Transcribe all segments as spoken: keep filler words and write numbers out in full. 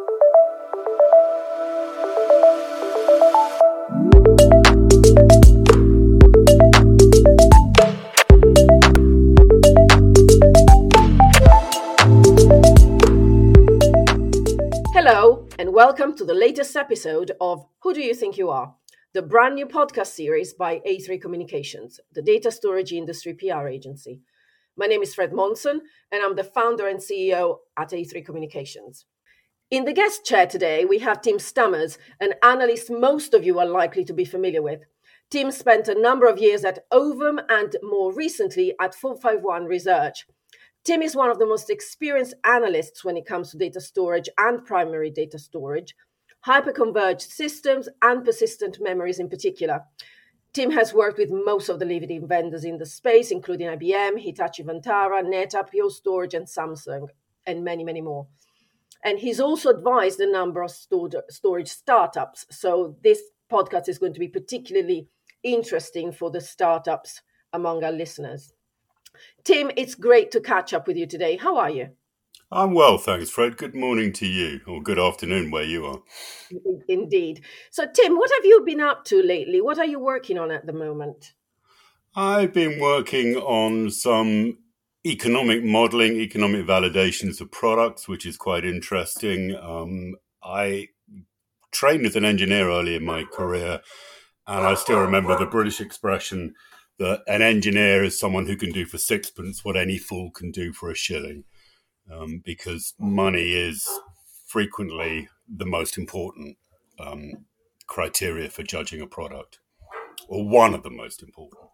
Hello, and welcome to the latest episode of Who Do You Think You Are? The brand new podcast series by A three Communications, the data storage industry P R agency. My name is Fred Monson, and I'm the founder and C E O at A three Communications. In the guest chair today, we have Tim Stammers, an analyst most of you are likely to be familiar with. Tim spent a number of years at Ovum and more recently at four five one Research. Tim is one of the most experienced analysts when it comes to data storage and primary data storage, hyperconverged systems, and persistent memories in particular. Tim has worked with most of the leading vendors in the space, including I B M, Hitachi Vantara, NetApp, Pure Storage, and Samsung, and many, many more. And he's also advised a number of storage startups. So this podcast is going to be particularly interesting for the startups among our listeners. Tim, it's great to catch up with you today. How are you? I'm well, thanks, Fred. Good morning to you, or good afternoon where you are. Indeed. So, Tim, what have you been up to lately? What are you working on at the moment? I've been working on some economic modeling, economic validations of products, which is quite interesting. Um, I trained as an engineer early in my career, and I still remember the British expression that an engineer is someone who can do for sixpence what any fool can do for a shilling, um, because money is frequently the most important um, criteria for judging a product, or one of the most important.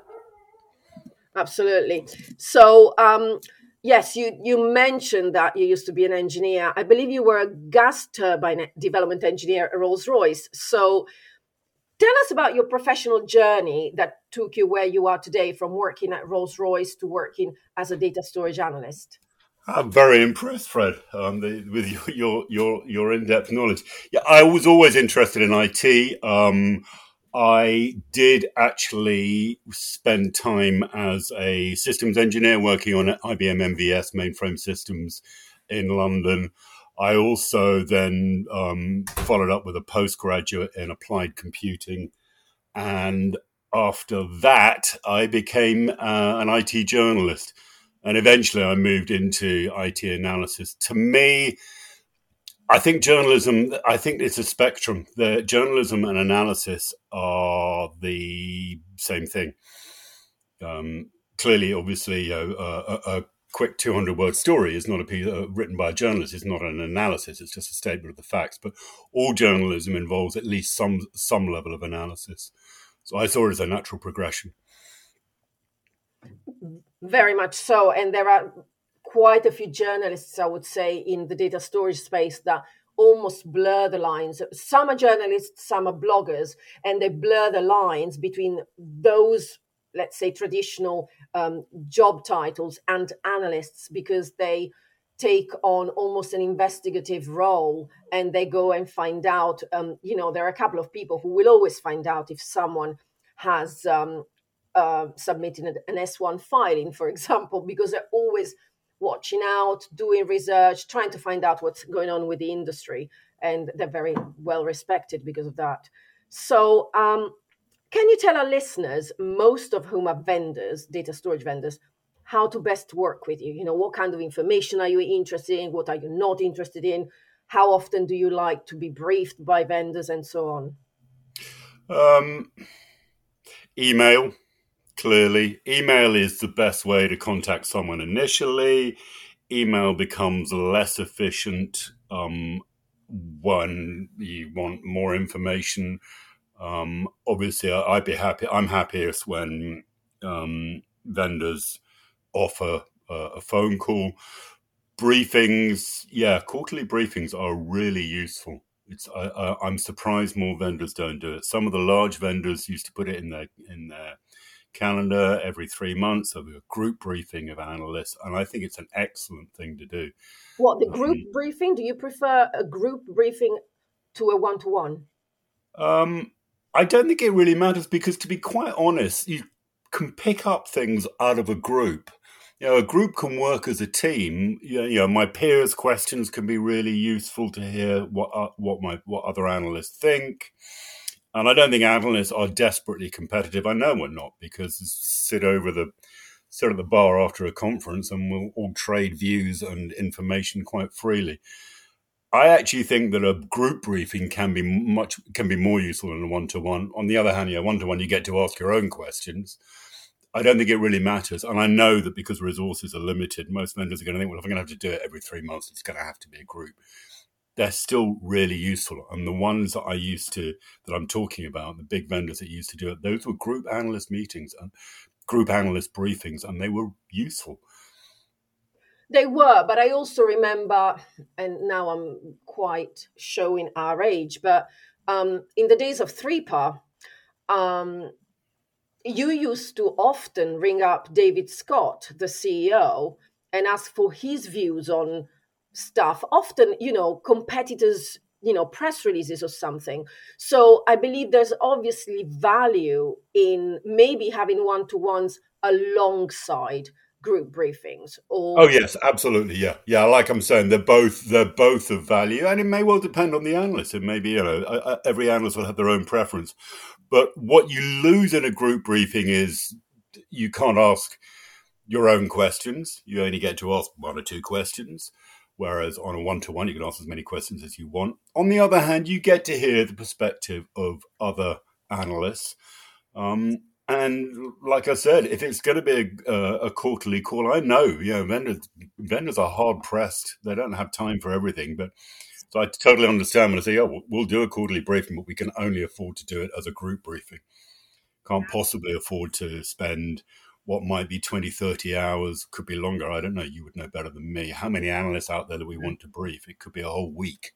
Absolutely. So, um, yes, you, you mentioned that you used to be an engineer. I believe you were a gas turbine development engineer at Rolls-Royce. So tell us about your professional journey that took you where you are today, from working at Rolls-Royce to working as a data storage analyst. I'm very impressed, Fred, um, the, with your, your your your in-depth knowledge. Yeah, I was always interested in I T. Um, I did actually spend time as a systems engineer working on I B M M V S mainframe systems in London. I also then um, followed up with a postgraduate in applied computing. And after that, I became uh, an I T journalist. And eventually I moved into I T analysis. To me, I think journalism, I think it's a spectrum. The journalism and analysis are the same thing. Um, clearly, obviously, uh, a, a quick two hundred word story is not a piece uh, written by a journalist. It's not an analysis. It's just a statement of the facts. But all journalism involves at least some some level of analysis. So I saw it as a natural progression. Very much so. And there are quite a few journalists, I would say, in the data storage space that almost blur the lines. Some are journalists, some are bloggers, and they blur the lines between those, let's say, traditional um, job titles and analysts, because they take on almost an investigative role and they go and find out, um, you know, there are a couple of people who will always find out if someone has um, uh, submitted an S one filing, for example, because they're always watching out, doing research, trying to find out what's going on with the industry. And they're very well respected because of that. So um, can you tell our listeners, most of whom are vendors, data storage vendors, how to best work with you? You know, what kind of information are you interested in? What are you not interested in? How often do you like to be briefed by vendors and so on? Um, email, clearly. Email is the best way to contact someone initially. Email becomes less efficient um, when you want more information. Um, obviously, I'd be happy. I'm happiest when um, vendors offer uh, a phone call. Briefings, yeah, quarterly briefings are really useful. It's I, I, I'm surprised more vendors don't do it. Some of the large vendors used to put it in their in their calendar every three months. So we have a group briefing of analysts, and I think it's an excellent thing to do. What, the group um, briefing? Do you prefer a group briefing to a one-to-one? Um, I don't think it really matters because, to be quite honest, you can pick up things out of a group You know, a group can work as a team. You know, my peers' questions can be really useful to hear what uh, what my what other analysts think. And I don't think analysts are desperately competitive. I know we're not, because sit over the sit at the bar after a conference and we'll all trade views and information quite freely. I actually think that a group briefing can be much can be more useful than a one-to-one. On the other hand, you know, one-to-one you get to ask your own questions. I don't think it really matters. And I know that because resources are limited, most vendors are going to think, well, if I'm going to have to do it every three months, it's going to have to be a group. They're still really useful. And the ones that I used to, that I'm talking about, the big vendors that used to do it, those were group analyst meetings and group analyst briefings, and they were useful. They were, but I also remember, and now I'm quite showing our age, but um, in the days of three P A R, um, you used to often ring up David Scott, the C E O, and ask for his views on stuff, often, you know, competitors, you know, press releases or something. So I believe there's obviously value in maybe having one-to-ones alongside group briefings. Or oh yes, absolutely, yeah, yeah. Like I'm saying, they're both they're both of value, and it may well depend on the analyst. It may be, you know, every analyst will have their own preference. But what you lose in a group briefing is you can't ask your own questions. You only get to ask one or two questions, whereas on a one-to-one, you can ask as many questions as you want. On the other hand, you get to hear the perspective of other analysts. Um, and like I said, if it's going to be a, a quarterly call, I know, you know, vendors vendors are hard pressed. They don't have time for everything, but so I totally understand when I say, oh, we'll, we'll do a quarterly briefing, but we can only afford to do it as a group briefing. Can't possibly afford to spend what might be twenty, thirty hours, could be longer. I don't know. You would know better than me. How many analysts out there do we want to brief? It could be a whole week.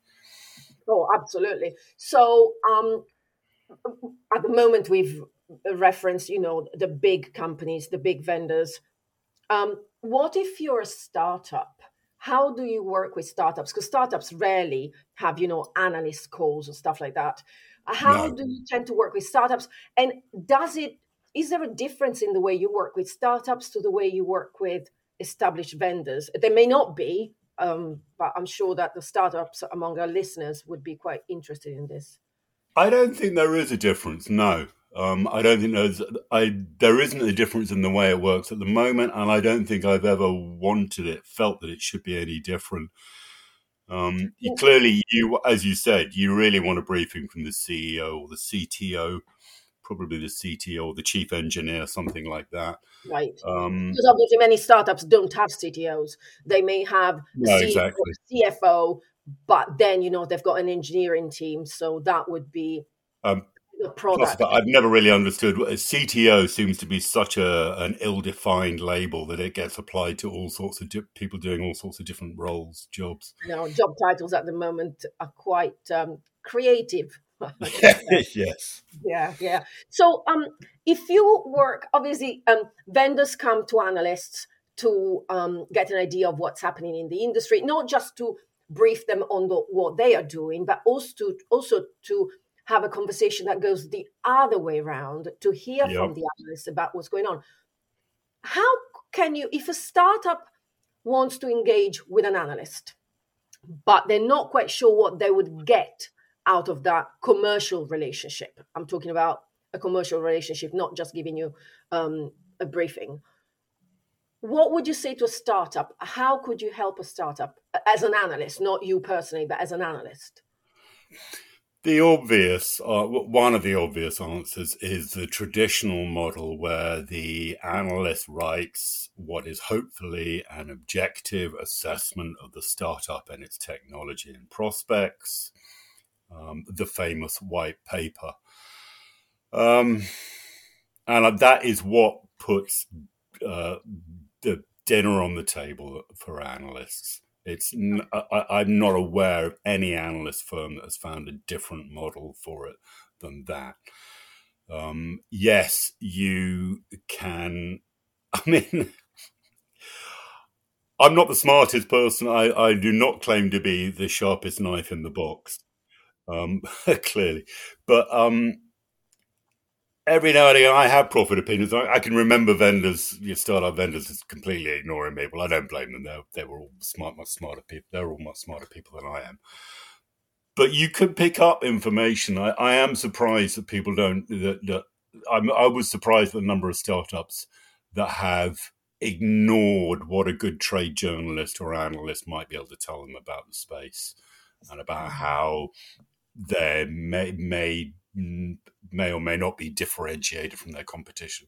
Oh, absolutely. So um, at the moment, we've referenced, you know, the big companies, the big vendors. Um, what if you're a startup? How do you work with startups? Because startups rarely have, you know, analyst calls or stuff like that. How No. do you tend to work with startups? And does it, is there a difference in the way you work with startups to the way you work with established vendors? There may not be, um, but I'm sure that the startups among our listeners would be quite interested in this. I don't think there is a difference, no. Um, I don't think there's, I, there isn't a difference in the way it works at the moment, and I don't think I've ever wanted it, felt that it should be any different. Um, you, clearly, you, as you said, you really want a briefing from the C E O or the C T O, probably the C T O or the chief engineer, something like that. Right. Um, because obviously many startups don't have C T Os. They may have a no, C E O, exactly. C F O, but then, you know, they've got an engineering team. So that would be Um, the product. Plus, I've never really understood. A C T O seems to be such a an ill-defined label that it gets applied to all sorts of di- people doing all sorts of different roles, jobs. You know, job titles at the moment are quite um, creative. Yes. Yeah, yeah. So um, if you work, obviously, um, vendors come to analysts to um, get an idea of what's happening in the industry, not just to brief them on the, what they are doing, but also to, also to have a conversation that goes the other way around, to hear Yep. from the analysts about what's going on. How can you, if a startup wants to engage with an analyst, but they're not quite sure what they would get out of that commercial relationship? I'm talking about a commercial relationship, not just giving you um, a briefing. What would you say to a startup? How could you help a startup as an analyst, not you personally, but as an analyst? The obvious, uh, one of the obvious answers is the traditional model where the analyst writes what is hopefully an objective assessment of the startup and its technology and prospects, um, the famous white paper. Um, and that is what puts uh, the dinner on the table for analysts. It's n- I, I'm not aware of any analyst firm that has found a different model for it than that. Um, yes, you can. I mean, I'm not the smartest person. I, I do not claim to be the sharpest knife in the box, um, clearly. But um, every now and again, I have profit opinions. I, I can remember vendors, your startup vendors, just completely ignoring me. Well, I don't blame them. They they were all smart, much smarter people. They're all much smarter people than I am. But you could pick up information. I, I am surprised that people don't. That, that I'm, I was surprised at the number of startups that have ignored what a good trade journalist or analyst might be able to tell them about the space and about how they may may may or may not be differentiated from their competition.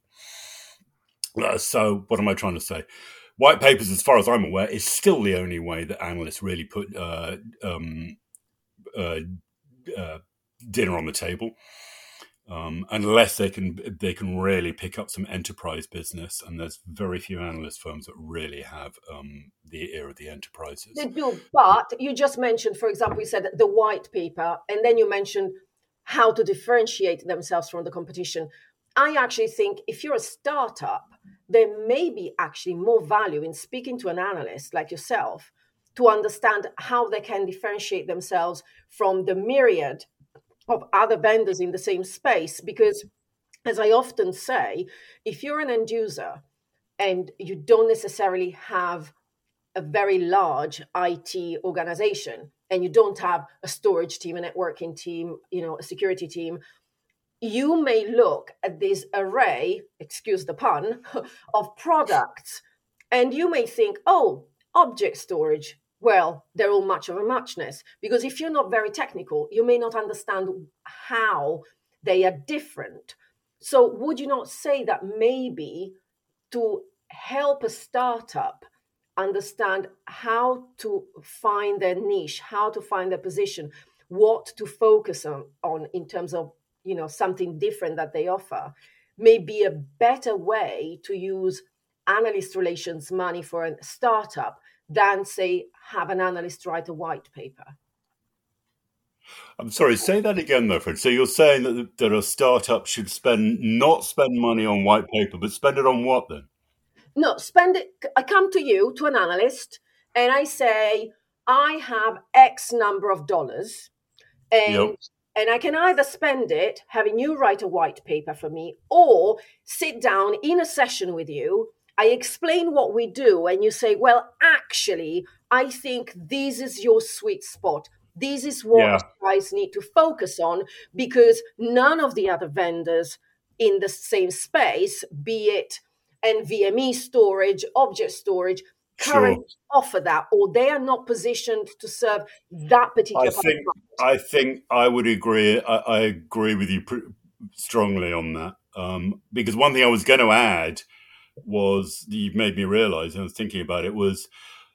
Uh, so what am I trying to say? White papers, as far as I'm aware, is still the only way that analysts really put uh, um, uh, uh, dinner on the table, um, unless they can they can really pick up some enterprise business. And there's very few analyst firms that really have um, the ear of the enterprises. They do, but you just mentioned, for example, you said the white paper, and then you mentioned how to differentiate themselves from the competition. I actually think if you're a startup, there may be actually more value in speaking to an analyst like yourself to understand how they can differentiate themselves from the myriad of other vendors in the same space. Because, as I often say, if you're an end user and you don't necessarily have a very large I T organization and you don't have a storage team, a networking team, you know, a security team, you may look at this array, excuse the pun, of products, and you may think, oh, object storage, well, they're all much of a muchness. Because if you're not very technical, you may not understand how they are different. So would you not say that maybe to help a startup understand how to find their niche, how to find their position, what to focus on, on in terms of, you know, something different that they offer, may be a better way to use analyst relations money for a startup than, say, have an analyst write a white paper? I'm sorry, say that again though, Fred. So you're saying that, that a startup should spend not spend money on white paper, but spend it on what then? No, spend it. I come to you, to an analyst, and I say, I have X number of dollars, and yep. And I can either spend it having you write a white paper for me, or sit down in a session with you. I explain what we do, and you say, well, actually, I think this is your sweet spot. This is what yeah. you guys need to focus on, because none of the other vendors in the same space, be it N V M E storage, object storage, currently sure. offer that, or they are not positioned to serve that particular. I think I think I would agree. I, I agree with you pr- strongly on that, um, because one thing I was going to add was, you've made me realize, and I was thinking about it, was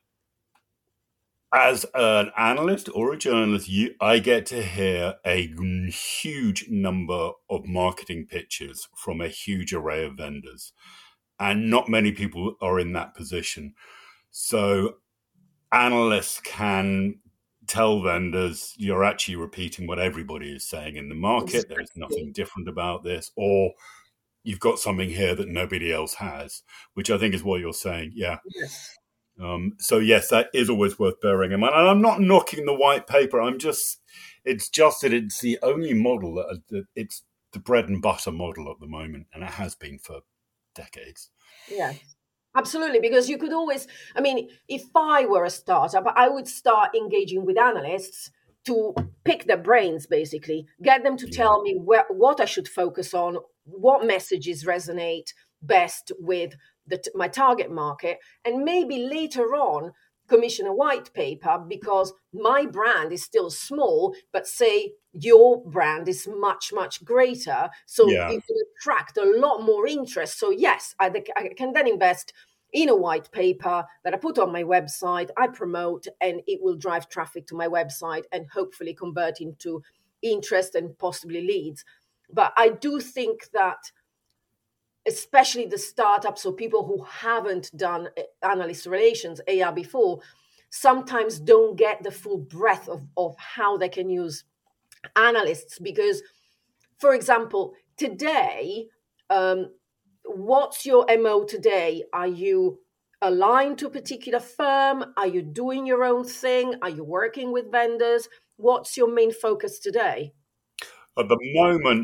as an analyst or a journalist, you, I get to hear a huge number of marketing pitches from a huge array of vendors, and not many people are in that position. So analysts can tell vendors, you're actually repeating what everybody is saying in the market. There's nothing different about this, or you've got something here that nobody else has, which I think is what you're saying. Yeah. Yes. Um, so yes, that is always worth bearing in mind. And I'm not knocking the white paper. I'm just, it's just that it's the only model that, that it's the bread and butter model at the moment, and it has been for decades. Yeah. Absolutely, because you could always, I mean, if I were a startup, I would start engaging with analysts to pick their brains, basically, get them to tell me where, what I should focus on, what messages resonate best with the, my target market, and maybe later on commission a white paper, because my brand is still small, but say your brand is much, much greater. So yeah. it will attract a lot more interest. So yes, I, I can then invest in a white paper that I put on my website, I promote, and it will drive traffic to my website and hopefully convert into interest and possibly leads. But I do think that especially the startups or people who haven't done analyst relations, A R, before, sometimes don't get the full breadth of, of how they can use analysts. Because, for example, today, um, what's your M O today? Are you aligned to a particular firm? Are you doing your own thing? Are you working with vendors? What's your main focus today? At the moment,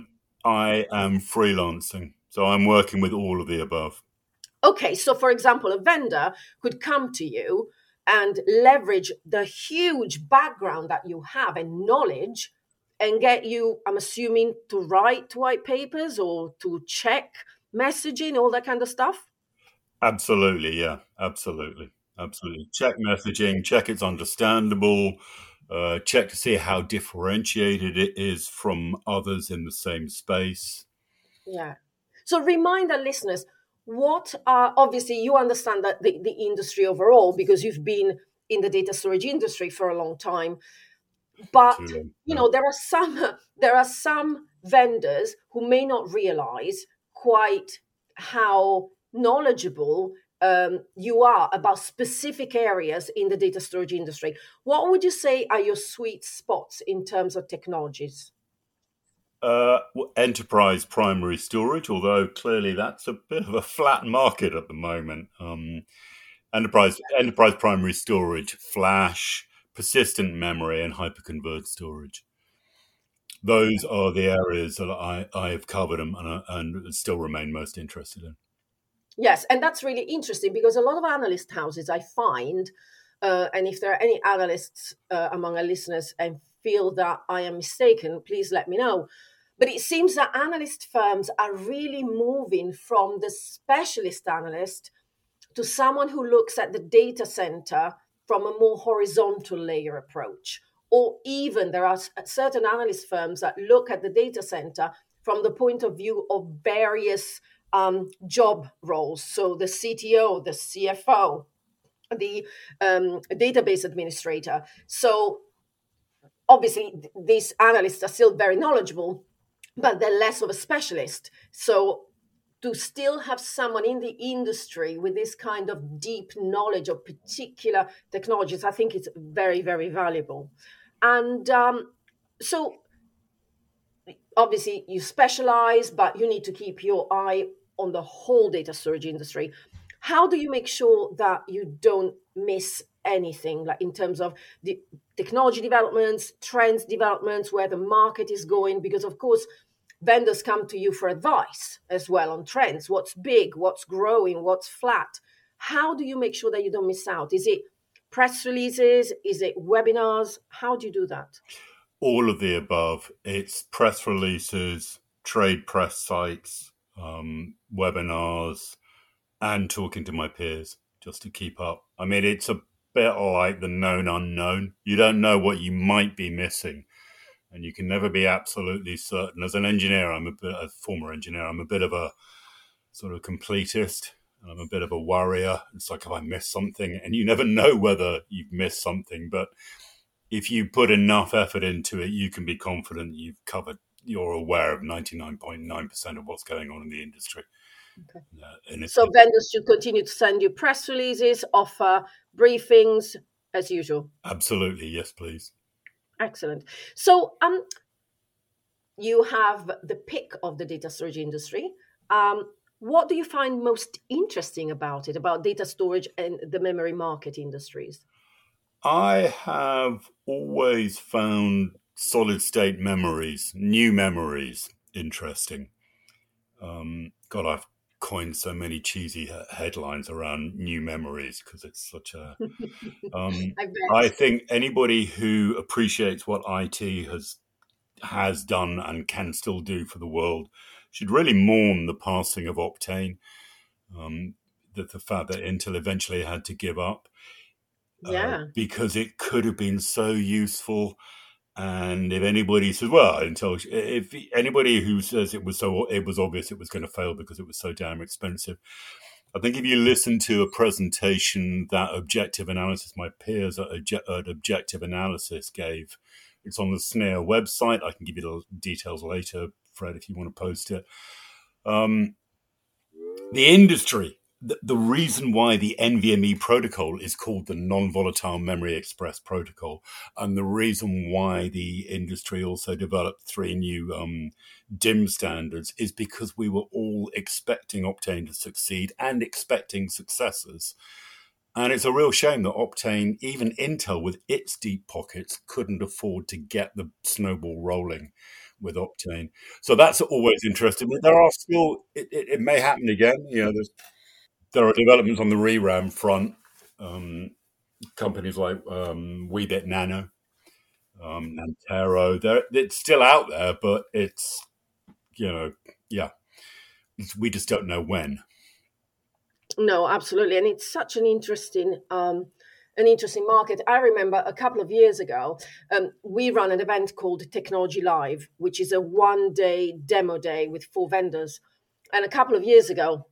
I am freelancing, so I'm working with all of the above. Okay, so for example, a vendor could come to you and leverage the huge background that you have and knowledge and get you, I'm assuming, to write white papers or to check messaging, all that kind of stuff? Absolutely, yeah, absolutely, absolutely. Check messaging, check it's understandable, uh, check to see how differentiated it is from others in the same space. Yeah. So remind our listeners, what are, obviously you understand that the, the industry overall because you've been in the data storage industry for a long time. But To, you yeah. know, there are some there are some vendors who may not realize quite how knowledgeable um, you are about specific areas in the data storage industry. What would you say are your sweet spots in terms of technologies? Uh, enterprise primary storage, although clearly that's a bit of a flat market at the moment. Um, enterprise enterprise primary storage, flash, persistent memory, and hyperconverged storage. Those are the areas that I, I have covered and, and still remain most interested in. Yes, and that's really interesting because a lot of analyst houses I find, uh, and if there are any analysts uh, among our listeners and feel that I am mistaken, please let me know. But it seems that analyst firms are really moving from the specialist analyst to someone who looks at the data center from a more horizontal layer approach. Or even there are certain analyst firms that look at the data center from the point of view of various um, job roles. So the C T O, the C F O, the um, database administrator. So obviously, these analysts are still very knowledgeable, but they're less of a specialist. So to still have someone in the industry with this kind of deep knowledge of particular technologies, I think it's very, very valuable. And um, so obviously you specialize, but you need to keep your eye on the whole data storage industry. How do you make sure that you don't miss anything, like in terms of the technology developments, trends developments, where the market is going? Because of course, vendors come to you for advice as well on trends, what's big, what's growing, what's flat. How do you make sure that you don't miss out? Is it press releases? Is it webinars? How do you do that? All of the above. It's press releases, trade press sites, um, webinars, and talking to my peers just to keep up. I mean, it's a bit like the known unknown. You don't know what you might be missing, and you can never be absolutely certain. As an engineer, I'm a bit, a former engineer, I'm a bit of a sort of completist. I'm a bit of a worrier. It's like if I miss something, and you never know whether you've missed something, but if you put enough effort into it, you can be confident you've covered, you're aware of ninety-nine point nine percent of what's going on in the industry. Okay. Uh, and so vendors should continue to send you press releases, offer briefings as usual. Absolutely. Yes, please. Excellent. So um, you have the pick of the data storage industry. Um, what do you find most interesting about it, about data storage and the memory market industries? I have always found solid state memories, new memories, interesting. Um, God, I've coined so many cheesy headlines around new memories because it's such a. Um, I bet. I think anybody who appreciates what I T has has done and can still do for the world should really mourn the passing of Optane. Um, the, the fact that Intel eventually had to give up. Yeah. Uh, because it could have been so useful. And if anybody says, well, until if anybody who says it was so, it was obvious it was going to fail because it was so damn expensive. I think if you listen to a presentation that Objective Analysis, my peers at, at Objective Analysis gave, it's on the S N E A website. I can give you the details later, Fred, if you want to post it. Um, the industry. The, the reason why the N V M e protocol is called the Non-Volatile Memory Express Protocol, and the reason why the industry also developed three new um, D I M standards is because we were all expecting Optane to succeed and expecting successors. And it's a real shame that Optane, even Intel with its deep pockets, couldn't afford to get the snowball rolling with Optane. So that's always interesting. But there are still, it, it, it may happen again. You know, there's, there are developments on the R RAM front. Um, companies like um, Weebit Nano, um, Nantero, they're, it's still out there, but it's, you know, yeah, it's, we just don't know when. No, absolutely, and it's such an interesting, um, an interesting market. I remember a couple of years ago, um, we ran an event called Technology Live, which is a one-day demo day with four vendors. And a couple of years ago,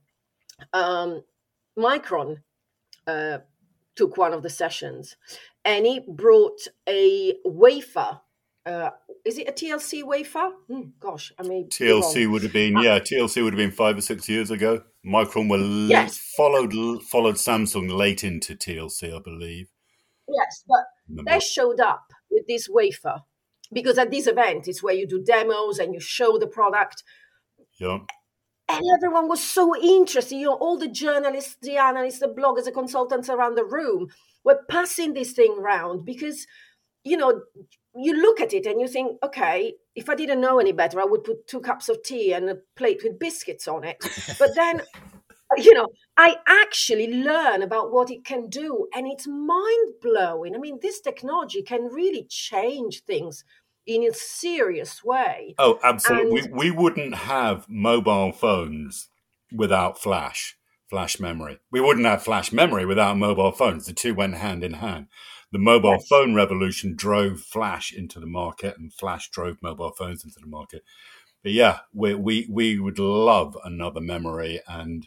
um, Micron uh, took one of the sessions, and he brought a wafer. Uh, is it a T L C wafer? Hmm, gosh, I mean, T L C would have been, yeah, T L C would have been five or six years ago. Micron were yes. followed followed Samsung late into T L C, I believe. Yes, but they showed up with this wafer because at this event it's where you do demos and you show the product. Yeah. And everyone was so interested. You know, all the journalists, the analysts, the bloggers, the consultants around the room were passing this thing around because, you know, you look at it and you think, okay, if I didn't know any better, I would put two cups of tea and a plate with biscuits on it. But then, you know, I actually learn about what it can do, and it's mind-blowing. I mean, this technology can really change things in a serious way. Oh, absolutely. And we, we wouldn't have mobile phones without flash, flash memory. We wouldn't have flash memory without mobile phones. The two went hand in hand. The mobile yes. phone revolution drove flash into the market, and flash drove mobile phones into the market. But yeah, we we, we would love another memory. And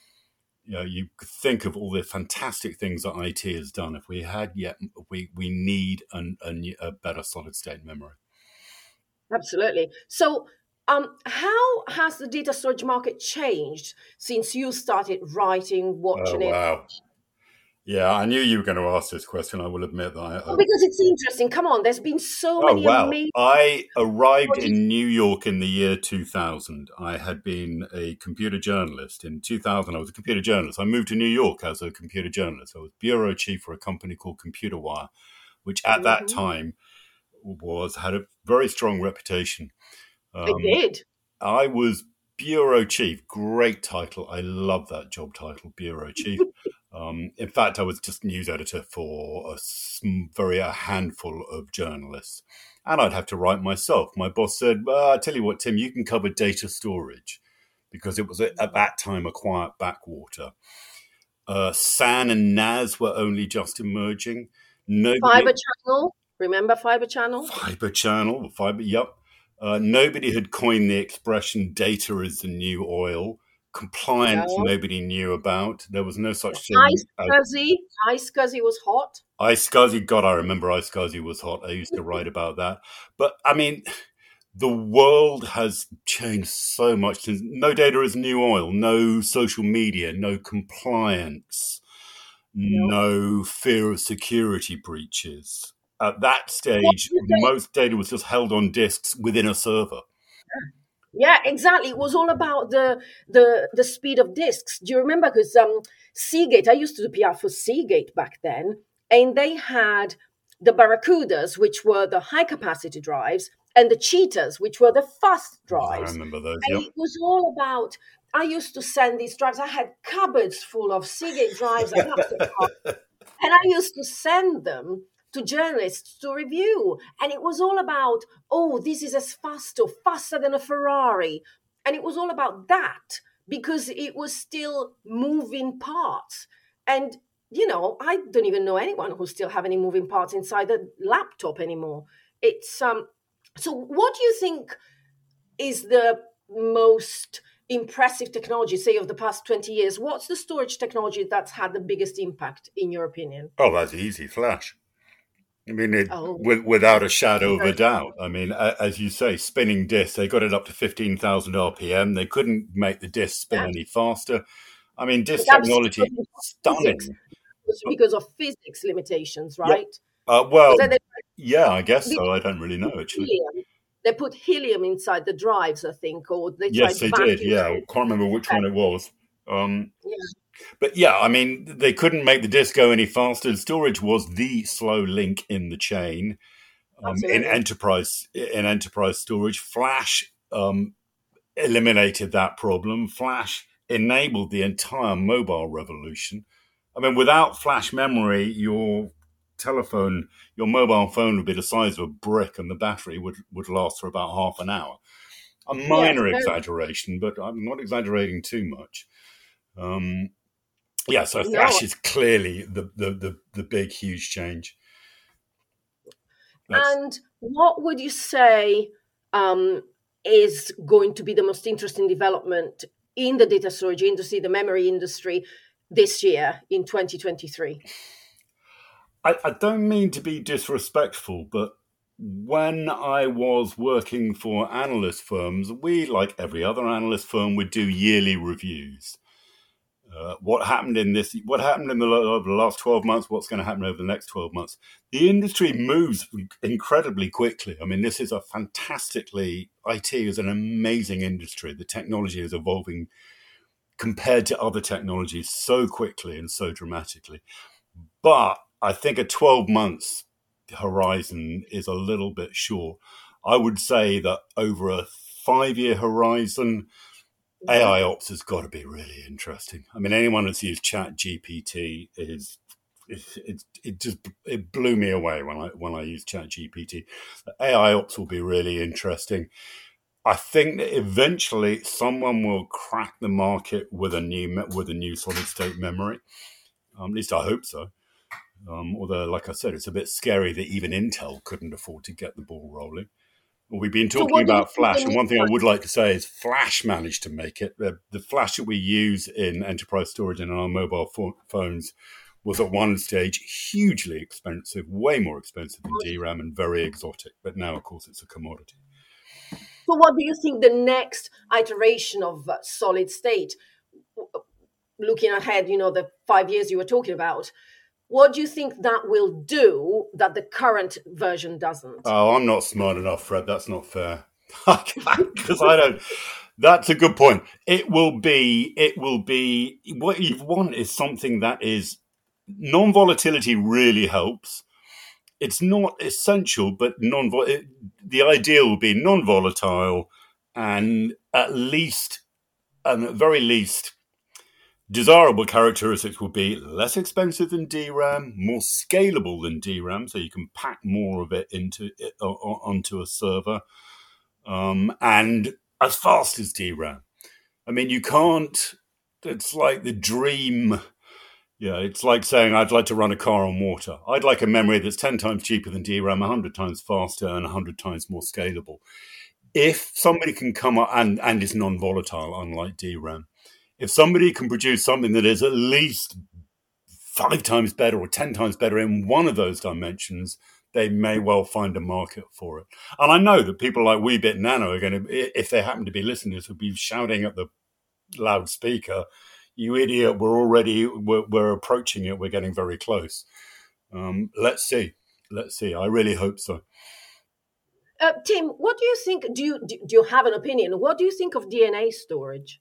you know, you think of all the fantastic things that I T has done. If we had yet, we we need an, a, a better solid state memory. Absolutely. So, um, how has the data storage market changed since you started writing, watching oh, it? Wow. Yeah, I knew you were going to ask this question. I will admit that. I, well, because it's interesting. Come on, there's been so oh, many wow. amazing... I arrived in New York in the year two thousand. I had been a computer journalist. In two thousand, I was a computer journalist. I moved to New York as a computer journalist. I was bureau chief for a company called Computer Wire, which at mm-hmm. that time was had a very strong reputation. Um, it did. I was bureau chief. Great title. I love that job title, bureau chief. Um, in fact, I was just news editor for a very a handful of journalists, and I'd have to write myself. My boss said, well, I tell you what, Tim, you can cover data storage, because it was at that time a quiet backwater. Uh, S A N and N A S were only just emerging. Nobody... Fiber Channel, remember Fiber Channel? Fiber Channel, Fiber, yep. Uh, nobody had coined the expression "data is the new oil." Compliance, no. Nobody knew about. There was no such thing. iSCSI, iSCSI was hot. iSCSI, God, I remember iSCSI was hot. I used to write about that. But, I mean, the world has changed so much. Since no data is new oil, no social media, no compliance, no, no fear of security breaches. At that stage, most data was just held on disks within a server. Yeah, exactly. It was all about the the the speed of disks. Do you remember? Because um, Seagate, I used to do P R for Seagate back then, and they had the Barracudas, which were the high capacity drives, and the Cheetahs, which were the fast drives. I remember those. And yep. It was all about. I used to send these drives. I had cupboards full of Seagate drives, and I used to send them to journalists to review. And it was all about, oh, this is as fast or faster than a Ferrari. And it was all about that because it was still moving parts. And, you know, I don't even know anyone who still have any moving parts inside the laptop anymore. It's um. So what do you think is the most impressive technology, say, of the past twenty years? What's the storage technology that's had the biggest impact, in your opinion? Oh, that's easy, flash. I mean, it, oh. with, without a shadow of a doubt. I mean, as you say, spinning disks, they got it up to fifteen thousand R P M. They couldn't make the disk spin yeah. any faster. I mean, disk it's technology is stunning. It's because of physics limitations, right? Yeah. Uh, well, they, yeah, I guess so. I don't really know, actually. Helium. They put helium inside the drives, I think, or they Yes, tried they did, yeah. I can't remember which one it was. Um, yeah. But yeah, I mean, they couldn't make the disk go any faster. Storage was the slow link in the chain. Um, in enterprise in enterprise storage, Flash um, eliminated that problem. Flash enabled the entire mobile revolution. I mean, without flash memory, your telephone, your mobile phone would be the size of a brick, and the battery would, would last for about half an hour. A minor yes, exaggeration, but I'm not exaggerating too much. Um, yeah, so no. Flash is clearly the, the, the, the big, huge change. That's... And what would you say um, is going to be the most interesting development in the data storage industry, the memory industry, this year in twenty twenty-three? I, I don't mean to be disrespectful, but when I was working for analyst firms, we, like every other analyst firm, would do yearly reviews. Uh, what happened in this? What happened in the, over the last twelve months? What's going to happen over the next twelve months? The industry moves incredibly quickly. I mean, this is a fantastically I T is an amazing industry. The technology is evolving compared to other technologies so quickly and so dramatically. But I think a twelve months horizon is a little bit short. I would say that over a five year horizon, A I ops has got to be really interesting. I mean, anyone that's used Chat G P T is it, it, it just it blew me away when I when I used Chat G P T. A I ops will be really interesting. I think that eventually someone will crack the market with a new with a new solid state memory. Um, at least I hope so. Um, although, like I said, it's a bit scary that even Intel couldn't afford to get the ball rolling. Well, we've been talking so about Flash, and one thing I would like to say is Flash managed to make it. The, the Flash that we use in enterprise storage and on our mobile pho- phones was at one stage hugely expensive, way more expensive than D RAM and very exotic. But now, of course, it's a commodity. So what do you think the next iteration of uh, solid state, looking ahead, you know, the five years you were talking about, what do you think that will do that the current version doesn't? Oh, I'm not smart enough, Fred. That's not fair. Because I don't. That's a good point. It will be, it will be, what you want is something that is, non-volatility really helps. It's not essential, but non. The ideal will be non-volatile and at least, and at very least, desirable characteristics will be less expensive than D RAM, more scalable than D RAM, so you can pack more of it into it, uh, onto a server, um, and as fast as D RAM. I mean, you can't. It's like the dream. Yeah, it's like saying I'd like to run a car on water. I'd like a memory that's ten times cheaper than D RAM, one hundred times faster, and one hundred times more scalable. If somebody can come up and and is non-volatile, unlike D RAM. If somebody can produce something that is at least five times better or ten times better in one of those dimensions, they may well find a market for it. And I know that people like Weebit Nano are going to, if they happen to be listening, will be shouting at the loudspeaker, "You idiot, we're already, we're, we're approaching it, we're getting very close." Um, let's see. Let's see. I really hope so. Uh, Tim, what do you think, do you, do you have an opinion? What do you think of D N A storage?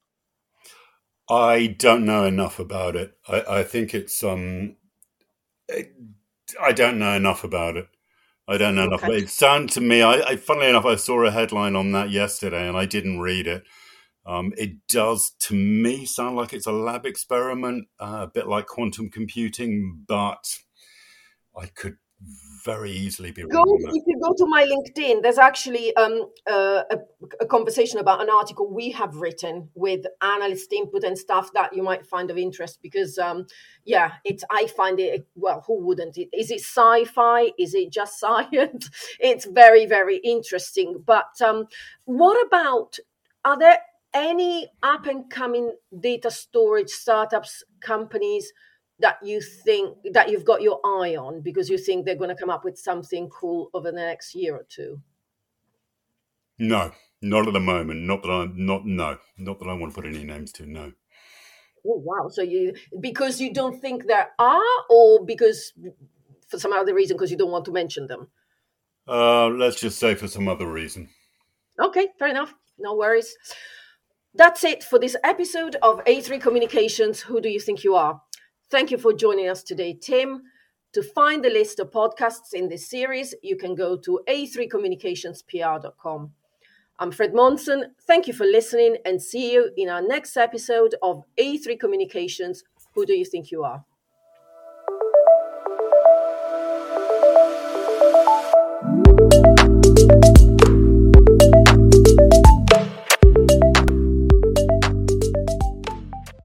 I don't know enough about it. I, I think it's um, it, I don't know enough about it. I don't know okay. enough. About it. It sounded to me. I, I, funnily enough, I saw a headline on that yesterday, and I didn't read it. Um, it does to me sound like it's a lab experiment, uh, a bit like quantum computing, but I could very easily be go, wrong. If you go to my LinkedIn, there's actually um, uh, a, a conversation about an article we have written with analyst input and stuff that you might find of interest because, um, yeah, it's I find it, well, who wouldn't? It, is it sci-fi? Is it just science? It's very, very interesting. But um, what about, are there any up-and-coming data storage startups, companies that you think that you've got your eye on because you think they're going to come up with something cool over the next year or two? No, not at the moment. Not that I not no, not that I want to put any names to. No. Oh wow! So you because you don't think there are, or because for some other reason because you don't want to mention them? Uh, let's just say for some other reason. Okay, fair enough. No worries. That's it for this episode of A three Communications, Who Do You Think You Are? Thank you for joining us today, Tim. To find the list of podcasts in this series, you can go to a three communications p r dot com. I'm Fred Monson. Thank you for listening and see you in our next episode of A three Communications, Who Do You Think You Are?